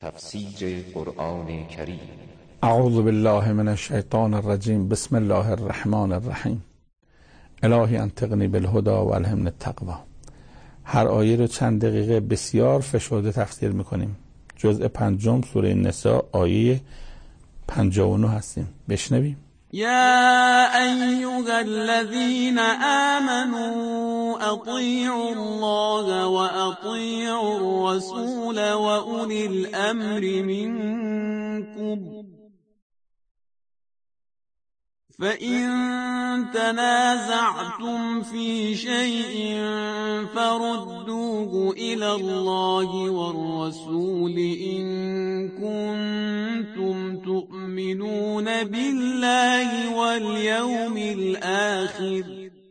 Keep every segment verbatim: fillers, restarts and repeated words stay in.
تفسیر قرآن کریم. اعوذ بالله من الشیطان الرجیم. بسم الله الرحمن الرحیم. الهی انطقنی بالهدی و الهمنی التقوی. هر آیه رو چند دقیقه بسیار فشرده تفسیر میکنیم. جزء پنجم سوره نساء آیه پنجاه و نه هستیم. بشنویم. يا أيها الذين آمنوا أطيعوا الله وأطيعوا الرسول وأولي الأمر منكم فإن تنازعتم في شيء فردوه إلى الله والرسول إن كنتم تؤمنون بالله واليوم الآخر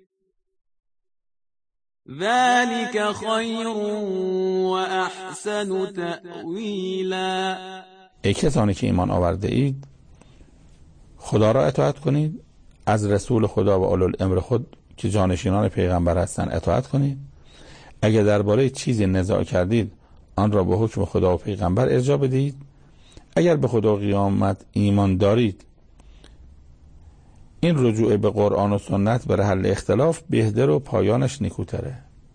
ذلك خير وأحسن تأويلا. ای کسانی که ایمان آورده اید، خدا را اطاعت کنید، از رسول خدا و اولو الامر خود که جانشینان پیغمبر هستند اطاعت کنید. اگر درباره چیزی نزاع کردید آن را به حکم خدا و پیغمبر ارجاع بدهید. اگر به خدا و قیامت ایمان دارید، این رجوع به قرآن و سنت برای حل اختلاف بهتر و پایانش نیکوتره.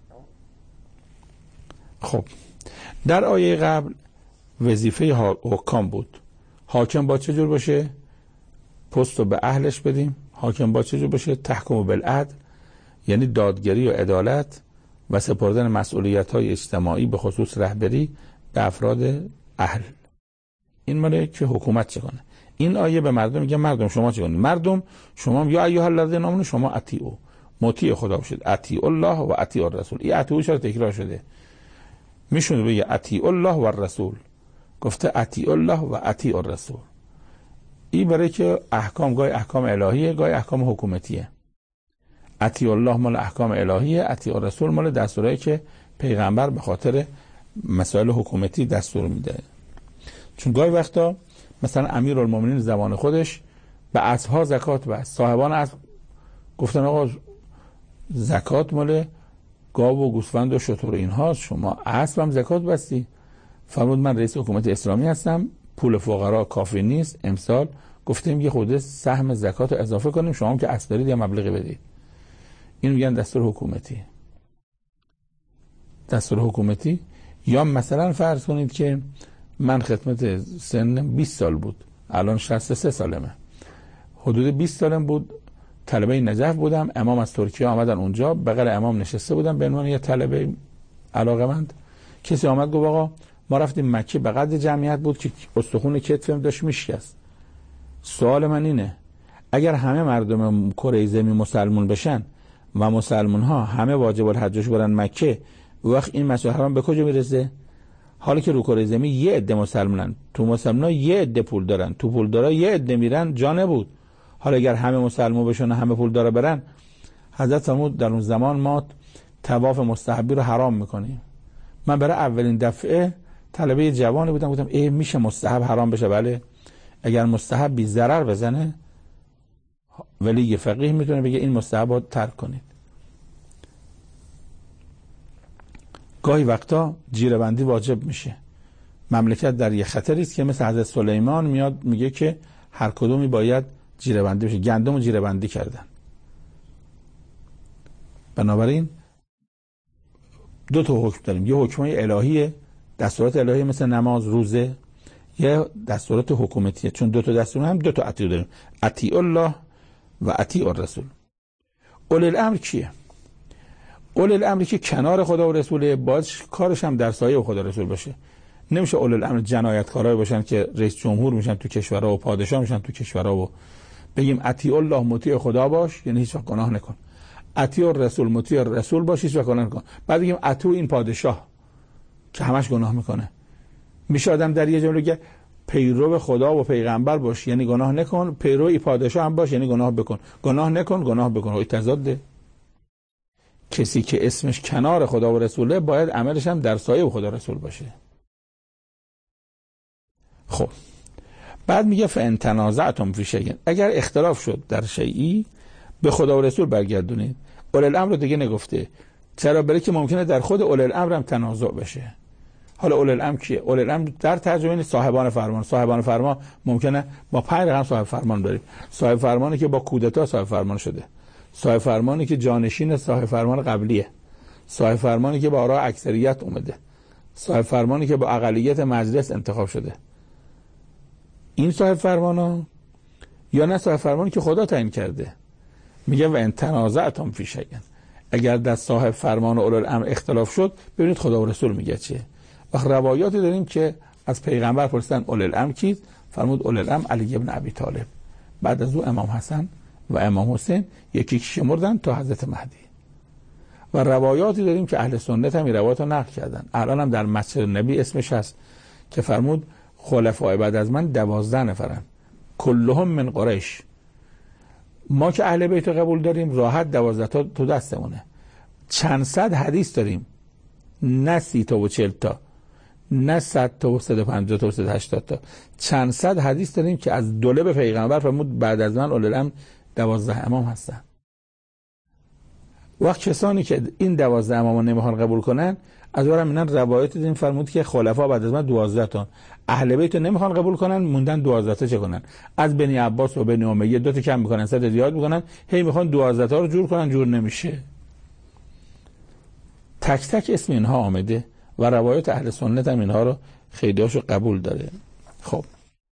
خب در آیه قبل وظیفه حکام بود. حاکم با چه جور باشه؟ پست رو به اهلش بدیم. حاکم با چه جور باشه؟ تحکم بالعدل، یعنی دادگری و عدالت و سپردن مسئولیت‌های اجتماعی به خصوص رهبری به افراد اهل. این ماله که حکومت چه کنه. این آیه به مردم میگه مردم شما چه کنید؟ مردم شما یا ایها الذین آمنوا شما اطیعوا، مطیع خدا باشید. اطیعوا الله و اطیعوا الرسول. این اطیعوا چرا تکرار شده؟ میشونه بگه اطیعوا الله و الرسول. گفته اطیعوا الله و اطیعوا الرسول. این برای که احکام گاهی احکام الهیه، گاهی احکام حکومتیه. اطیعوا الله مال احکام الهیه، اطیعوا الرسول مال دستورایی که پیغمبر به خاطر مسائل حکومتی دستور میده. چون گاهی وقتا مثلا امیرالمومنین زمان خودش به اسب‌ها زکات بست. صاحبان اسب گفتن آقا زکات مال گاو و گوسفند و شتر و اینها، شما اسب هم زکات بستی. فرمود من رئیس حکومت اسلامی هستم، پول فقرا کافی نیست، امسال گفتیم یه خورده سهم زکات رو اضافه کنیم، شما هم که اسب دارید یا مبلغی بدید. این میگن دستور حکومتی. دستور حکومتی. یا مثلا فرض کنید که من خدمت سن بیست سال بود، الان شصت و سه سالمه. حدود بیست سالم بود، طلبه نجف بودم. امام از ترکیه آمدن اونجا، بغل امام نشسته بودم به عنوان یه طلبه علاقه‌مند. کسی آمد گفت آقا ما رفتیم مکه، به قدر جمعیت بود که استخون کتفم داشت میشکست. سوال من اینه اگر همه مردم کره زمین مسلمون بشن و مسلمون ها همه واجب الحجش برن مکه، وقت این مسئله حرام به کجا میرسه؟ حالا که رو کره زمین یه عده مسلمانن، تو مسلمان‌ها یه عده پول دارن، تو پول دارا یه عده میرن، جا نبود. حالا اگر همه مسلمان بشن و همه پول دارا برن، حضرت فرمود در اون زمان ما طواف مستحبی رو حرام میکنیم. من برای اولین دفعه طلبه جوانی بودم، گفتم ای میشه مستحب حرام بشه؟ بله، اگر مستحب بی ضرر بزنه ولی فقیه میتونه بگه این مستحب رو ترک کنید. گاهی وقتا جیره‌بندی واجب میشه. مملکت در یه خطری است که مثل حضرت سلیمان میاد میگه که هر کدومی باید جیره‌بندی بشه. گندم رو جیره‌بندی کردن. بنابراین دو تا حکم داریم، یه حکمای الهیه، دستورات الهی مثل نماز، روزه، یه دستورات حکومتیه. چون دو تا دستور هم دو تا اطیع داریم، اطیع الله و اطیع الرسول. اولی الامر کیه؟ اولی الامر که کنار خدا و رسوله، باید کارش هم در سایه خدا و رسول باشه. نمیشه اولی الامر جنایتکارای باشن که رئیس جمهور میشن تو کشورها و پادشاه میشن تو کشورها و بگیم اطیع الله مطیع خدا باش، یعنی هیچ وقت گناه نکن. اطیع الرسول مطیع رسول باش، هیچ وقت گناه نکن. بعد بگیم اطیع این پادشاه که همش گناه میکنه. میشه آدم در یه جمله بگه پیرو خدا و پیغمبر باش یعنی گناه نکن، پیرو این پادشاه هم باش یعنی گناه بکن. گناه نکن گناه بکن، این تضاده. کسی که اسمش کنار خدا و رسوله باید عملش هم در سایه خدا و رسول باشه. خب بعد میگه فان تنازعتم فی شیء، اگر اختلاف شد در شیئی به خدا و رسول برگردونید. اولی الامر رو دیگه نگفته. چرا؟ برای که ممکنه در خود اولی الامر هم تنازع بشه. حالا اولو الامر کیه؟ اولو الامر در ترجمه صاحبان فرمان. صاحبان فرمان ممکنه با پنج رقم صاحب فرمان داریم. صاحب فرمانی که با کودتا صاحب فرمان شده، صاحب فرمانی که جانشین صاحب فرمان قبلیه، صاحب فرمانی که با آراء اکثریت اومده، صاحب فرمانی که با اقلیت مجلس انتخاب شده. این صاحب فرمانا، یا نه صاحب فرمانی که خدا تعیین کرده. میگه و ان تنازعتم فی شیء، اگر در صاحب فرمان و اولو الامر اختلاف شد، ببینید خدا و رسول میگه چیه. و روایاتی داریم که از پیغمبر پرسیدن اولو الامر کیست؟ فرمود اولو الامر علی ابن ابی طالب، بعد از او امام حسن و امام حسین، یکی که شمردن تا حضرت مهدی. و روایاتی داریم که اهل سنت هم این روایات رو نقل کردن. الان هم در مسجد نبی اسمش هست که فرمود خلفای بعد از من دوازده نفرن، کلهم من قریش. ما که اهل بیت قبول داریم راحت دوازده تا تو دستمونه. چند صد حدیث داریم، نه سی تا و چل تا، نه صد تا و صد و پنجاه تا و صد و هشتاد تا، چند صد حدیث داریم که از دولب پیغمبر فرمود بعد از من اولو الامر دوازده امام هستن. وقت کسانی که این دوازده امام رو نمیخوان قبول کنن، از اونم اینن روایت دیدیم فرمود که خلفا بعد از من دوازده تا، اهل بیت رو نمیخوان قبول کنن، موندن دوازده تا چه کنن؟ از بنی عباس و بنی امیه دو تا کم میکنن، صد زیاد میکنن، هی میخوان دوازده تا رو جور کنن، جور نمیشه. تک تک اسم اینها آمده و روایت اهل سنت هم اینها رو خیلیاشو قبول داره. خب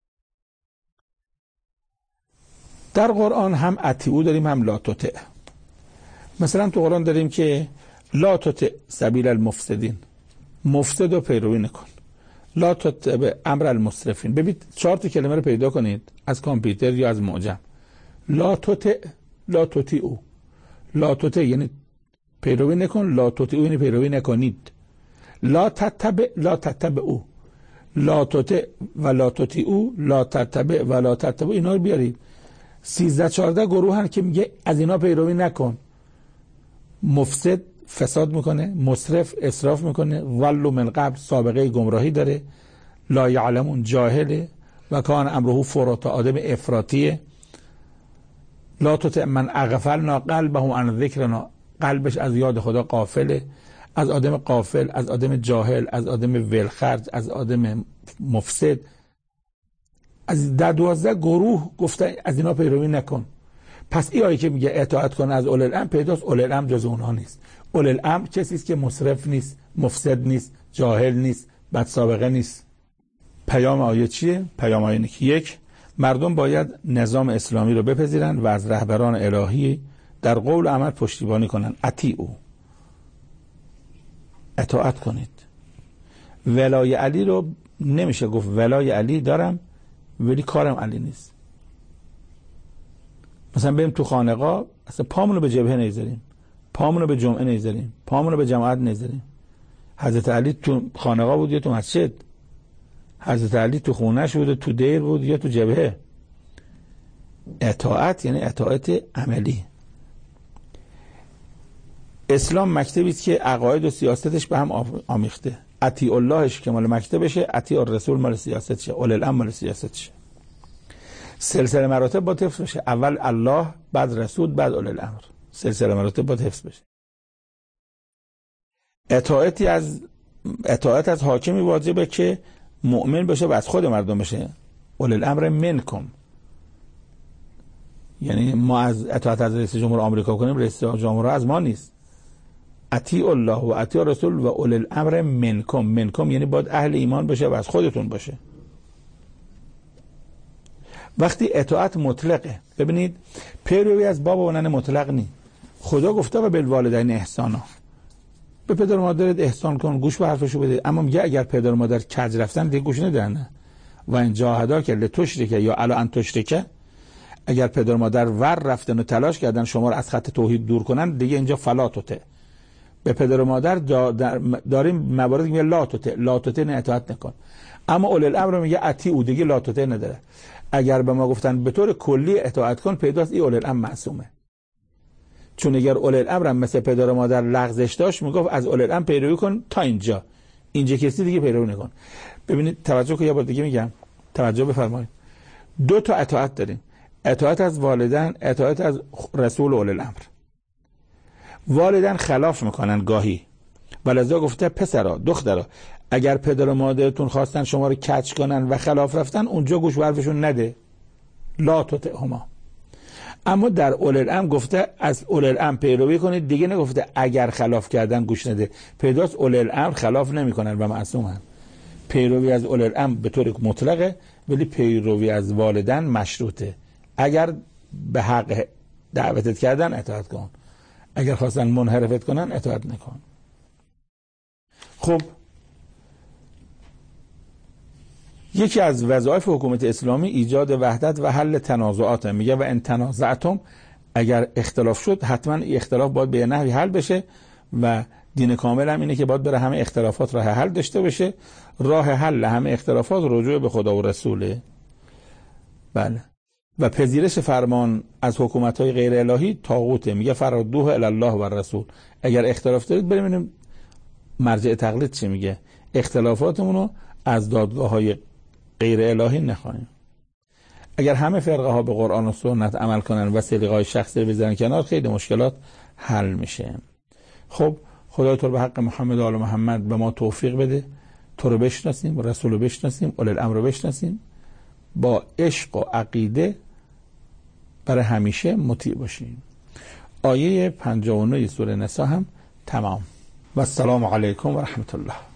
در قرآن هم اطیعو داریم هم لا تطع. مثلا تو قرآن داریم که لا تطع سبیل المفسدین، مفسد رو پیروی نکن. لا تطع امر المسرفین. ببینید چهار تا کلمه رو پیدا کنید از کامپیوتر یا از معجم. لا تطع، لا تطیعو. لا تطع یعنی پیروی نکن، لا تطیعو یعنی پیروی نکنید. لا تتبع، لا تتبعو. لا تطع و لا تطیعو، لا تتبع و لا تتبعو. اینا رو بیارید. سیزده چهارده گروه هن که میگه از اینا پیروی نکن. مفسد فساد میکنه، مسرف اسراف میکنه، ولو من قبل سابقه گمراهی داره، لا یعلمون جاهله و کان امره فراتا آدم افراطیه. لا تطع من اغفلنا قلبه عن ذکرنا، قلبش از یاد خدا غافله. از آدم غافل، از آدم جاهل، از آدم ولخرج، از آدم مفسد، از در دوازده گروه گفته از اینا پیروی نکن. پس این آیه که میگه اطاعت کن از اولو الامر، پیداست اولو الامر جز اونها نیست. اولو الامر کسی است که مسرف نیست، مفسد نیست، جاهل نیست، بد سابقه نیست. پیام آیه چیه؟ پیام آیه اینه که یک، مردم باید نظام اسلامی رو بپذیرن و از رهبران الهی در قول و عمل پشتیبانی کنن. اطیعوا، اطاعت کنید. ولای علی رو نمیشه گفت ولای علی دارم ولی کارم علی نیست. مثلا بریم تو خانقاه، اصلا پامون رو به جبهه نمیذاریم، پامون رو به جمعه نمیذاریم، پامون رو به جماعت نمیذاریم. حضرت علی تو خانقاه بود یا تو مسجد؟ حضرت علی تو خونه‌اش بود، تو دیر بود یا تو جبهه؟ اطاعت یعنی اطاعت عملی. اسلام مکتبی است که عقاید و سیاستش به هم آمیخته. اطیع اللهش که مال مکتبشه، اطیع الرسول مال سیاستشه، اولو الامر مال سیاستشه. سلسله مراتب با حفظ بشه، اول الله، بعد رسول، بعد اولو الامر. سلسله مراتب با حفظ بشه. اطاعتی از اطاعت از حاکمی واجبه که مؤمن بشه و از خود مردم بشه. اولو الامر منکم، یعنی ما از اطاعت از رئیس جمهور آمریکا کنیم، رئیس جمهور از ما نیست. اطیع الله و اطیع رسول و اولو الامر منکم. منکم یعنی باید اهل ایمان باشه و از خودتون باشه. وقتی اطاعت مطلقه، ببینید پیروی از باب و نن مطلق نی. خدا گفته و بالوالدین احسانا، به پدر و مادرت احسان کن، گوش به حرفشو بده. اما میگه اگر پدر و مادر کج رفتن دیگه گوش ندن. و این جاهدا که لتشرکه یا الا ان تشرکه، اگر پدر و مادر ور رفتن و تلاش کردن شما رو از خط توحید دور کنن، دیگه اینجا فلا تطع. به پدر و مادر داریم موارد میگه لا تطع، لا تطع نه اطاعت نکن. اما اولو الامر میگه اطیعوا، دیگه لا تطع نداره. اگر به ما گفتن به طور کلی اطاعت کن، پیداست این اولو الامر معصومه. چون اگر اولو الامر مثل پدر و مادر لغزش داشت، میگفت از اولو الامر پیروی کن تا اینجا، اینجا کسی دیگه پیروی نکن. ببینید توجه که یه بار دیگه میگم، توجه بفرمایید. دو تا اطاعت داریم، اطاعت از والدین، اطاعت از رسول اولو الامر. والدین خلاف میکنن گاهی، ولذا گفته پسرا دخترا اگر پدر و مادرتون خواستن شما رو کچ کنن و خلاف رفتن، اونجا گوش به حرفشون نده، لا تطعهما. اما در اولی الامر گفته از اولی الامر پیروی کنید، دیگه نگفته اگر خلاف کردن گوش نده. پیداست اولی الامر خلاف نمیکنن و معصومن. پیروی از اولی الامر به طور مطلقه، ولی پیروی از والدین مشروطه. اگر به حق دعوتت کردن اطاعت کن، اگر خواستن منحرفت کنن اطاعت نکن. خب یکی از وظایف حکومت اسلامی ایجاد وحدت و حل تنازعات. میگه و ان تنازعتم، اگر اختلاف شد حتما اختلاف باید به نحوی حل بشه و دین کامل هم اینه که باید بره همه اختلافات راه حل داشته بشه. راه حل همه اختلافات رجوع به خدا و رسوله. بله. و پذیرش فرمان از حکومت‌های غیر الهی طاغوته. میگه فردوه الی الله و رسول. اگر اختلاف دارید بریم مرجع تقلید چی میگه، اختلافاتمون رو از دادگاه‌های غیر الهی نخواهیم. اگر همه فرقه ها به قرآن و سنت عمل کنن و سلیقه‌های شخصی رو بذارن کنار، خیلی مشکلات حل میشه. خب خدای تو رو به حق محمد و آل محمد به ما توفیق بده، تو رو بشناسیم، رسول رو بشناسیم، اولی الامر رو بشناسیم، با عشق و عقیده برای همیشه مطیع باشیم. آیه پنجاه و نه سوره نساء هم تمام. و السلام علیکم و رحمت الله.